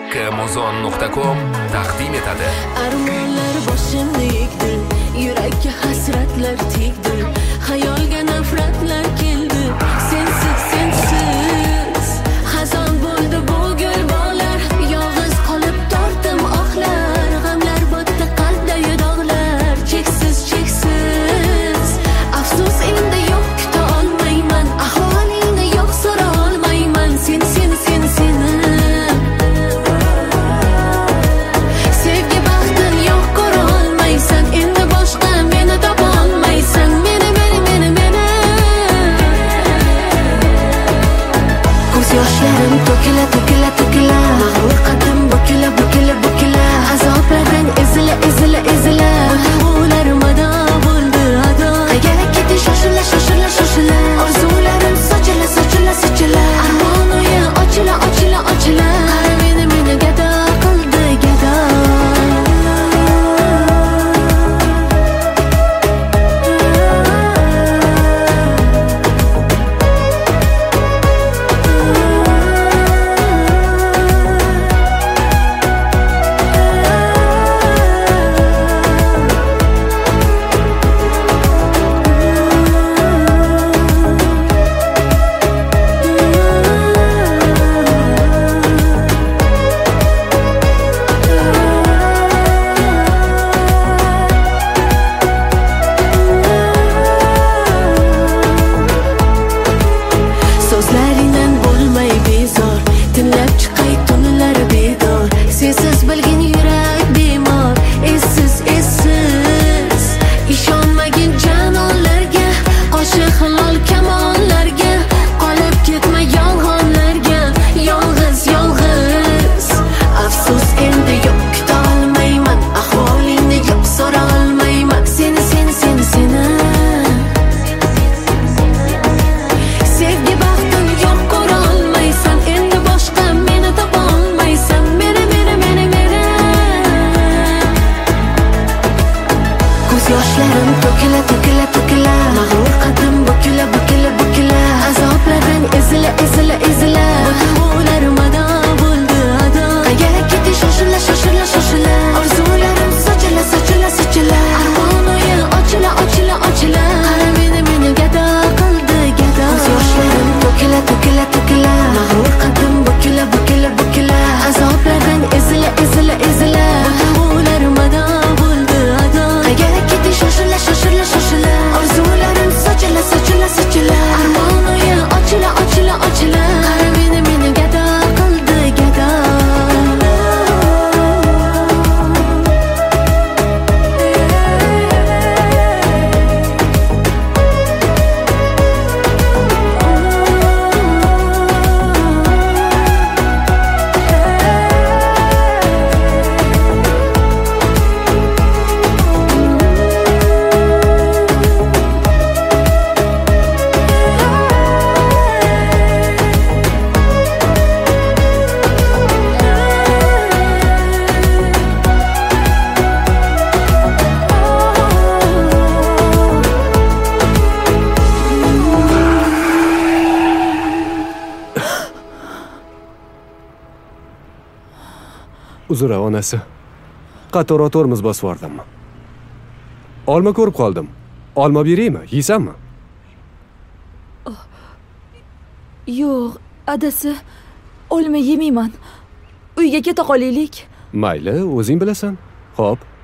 Kmozon.com taqdim etadi. Armonlar boshimni yekdi, yurakka hasratlar tegdi, xayolga nafratlar keldi. Sensiz, sensiz xazon bo'ldi bu gul bog'lar, yolg'iz qolib tortdim ohlar, g'amlar botdi qalbdagi dog'lar, cheksiz, cheksiz afsus endi yo'q, kuta olmayman, ahvolingni yo'q so'ra olmayman, seni sevgi baxtin yo'q ko'ra olmaysan, endi boshqa meni topa olmaysan, meni ko'z yoshlarim to'kila to'kila to'kila, mag'rur qadim bukila bukila bukila, azoblardan ezila ezila ezila, tuyg'ular mado bo'ldi ado, qayerga ketish shoshila shoshila shoshila, orzularim sochila sochila sochila, armonim ochila ochila ochila, qara meni gado qildi gado. So'zlaringdan bo'lmay bezor, tinlab chiqay tunlar bedor, sensiz bilgin yurak bemor, essiz essiz ishonmagin janonlarga, qo'shiq halol kamonlarga, qolib ketma yolg'onlarga, yolg'iz yolg'iz afsus endi yo'q, kuta olmayman, ahvolingni yo'q so'ra olmayman, seni sevgi baxtin yo'q ko'ra olmaysan, endi boshqa meni topa olmaysan, meni ko'z yoshlarim to'kila to'kila to'kila, mag'rur qadim bukila bukila bukila, azoblardan ezila ezila ezila, tuyg'ular mado bo'ldi ado, qayerga ketish shoshila shoshila shoshila, orzularim sochila sochila sochila, armonim ochila ochila ochila, qara meni gado qildi gado. Ko'z yoshlarim to'kila to'kila to'kila, mag'rur qadim bukila bukila bukila, azoblardan ezila ezila ezila, tuyg'ular mado bo'ldi ado, qayerga ketish shoshila shoshila shoshila, orzularim sochila sochila sochila, armonim ochila ochila ochila, qara meni gado qildi gado. Uzr onasi. Qator tormoz bosib yubordim. Olma ko'rib qoldim. Olma beraymi? Yeysanmi? Yo'q, adasi, olma yemayman. Uyga keta qolaylik. Mayli, o'zing bilasan. Xo'p.